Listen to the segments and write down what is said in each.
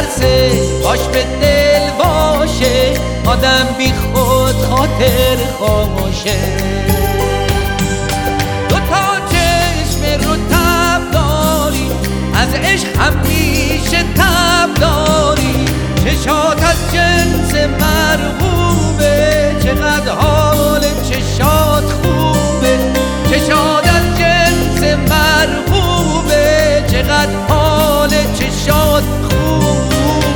میترسه باش به دل باشه، آدم بی خود خاطر خاموشه. دوتا چشم رو تب داری، از عشق همیشه تب داری. چشات از جنس مرغوبه، چقدر حال چشات خوبه. چشات از جنس مرغوبه، چقدر حال چشات خوبه.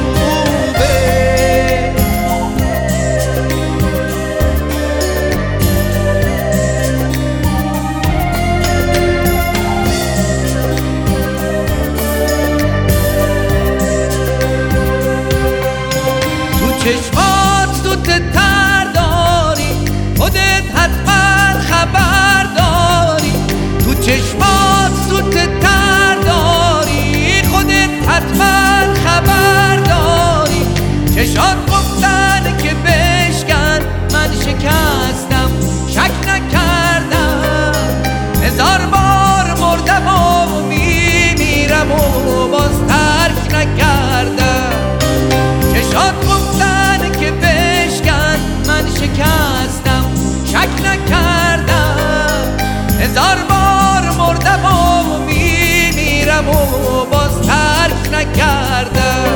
چشمات تو تر داری، خودت حتما خبر داری. تو چشمات تو تر داری، خودت حتما خبر داری. چشات گفتن که بشکن، من شکستم شک نکردم. 1000 بار مردم و میمیرم و باز ترک نکردم. چشات گفتن که بشکن، من شکستم شک نکردم. 1000 بار مردم و میمیرم و باز ترک نکردم.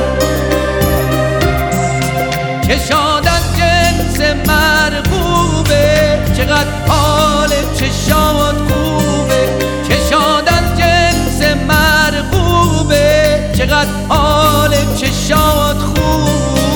چشات از جنس مرغوبه، چقدر حال چشات خوبه. چشات از جنس مرغوبه، چقدر حال چشات خوبه.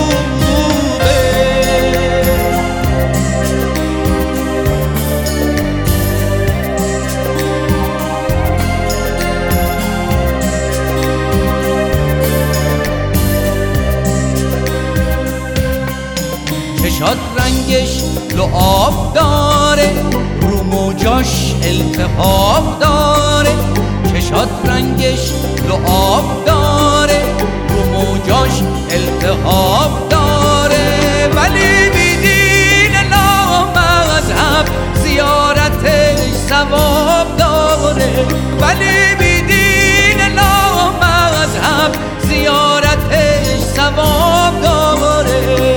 چشات رنگش لعاب داره، رو موجاش التهاب داره. چشات رنگش لعاب داره، رو موجاش التهاب داره. ولی بیدین لامذهب زیارتش ثواب داره. ولی بیدین لامذهب زیارتش ثواب داره.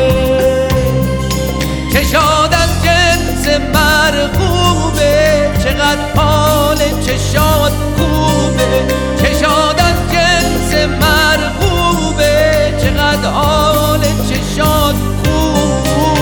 چشات از جنس مرغوبه، چقدر حال چشات خوبه. چشات از جنس مرغوبه، چقدر حال چشات خوبه.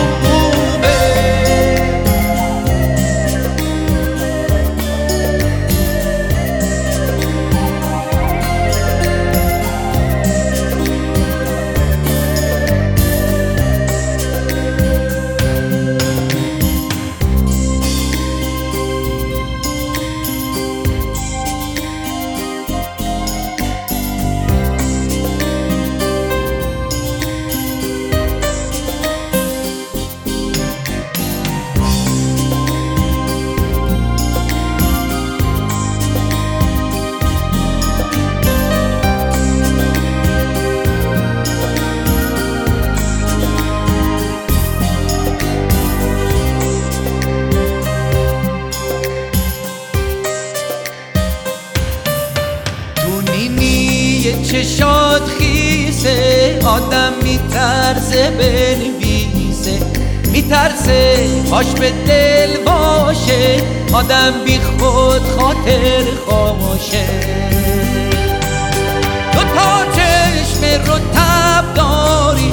چشات خیسه، آدم میترسه بنویسه. میترسه باش به دل باشه، آدم بی خود خاطر خاموشه. دوتا چشم رو تب داری،